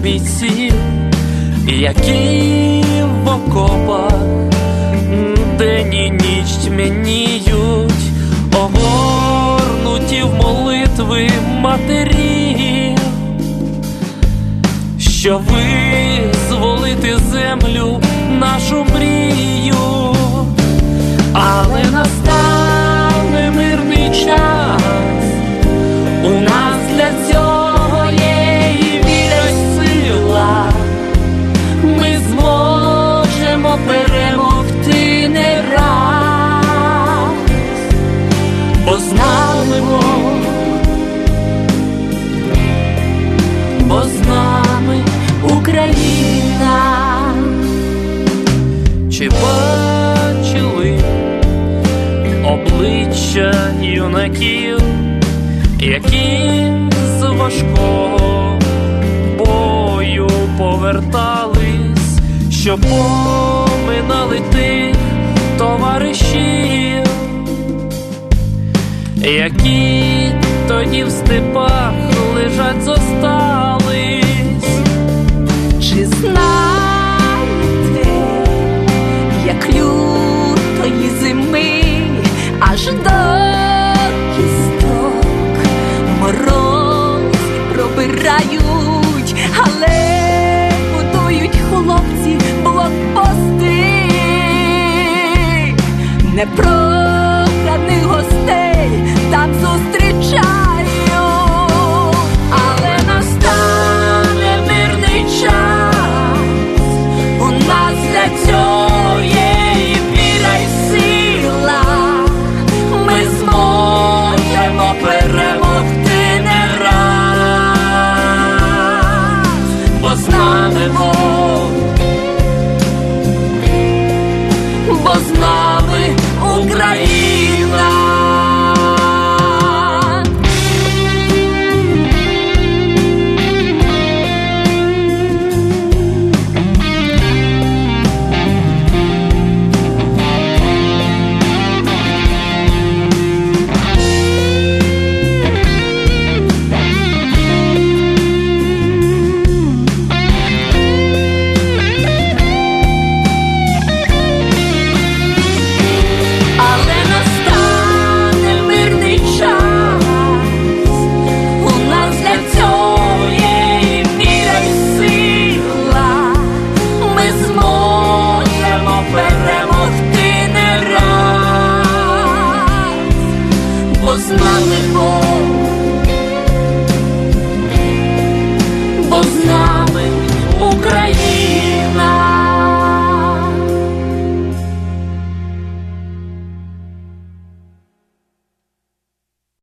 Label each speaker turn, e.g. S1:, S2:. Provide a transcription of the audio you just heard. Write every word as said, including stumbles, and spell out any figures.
S1: бійців, які в окопах день і ніч тьмяніють, огорнуті в молитви матері, що визволити землю, нашу мрію. Але настане мирний час, у нас для цього є і віра, й сила. Ми зможемо перемогти не раз, бо з нами Бог, бо з нами Україна. Чи бачили обличчя юнаків, які з важкого бою повертались, що поминали тих товаришів, які тоді в степах лежать зостались?
S2: Чи знаєте, як лютої зими аж до кісток морози пробирають, але будують хлопці блокпости не про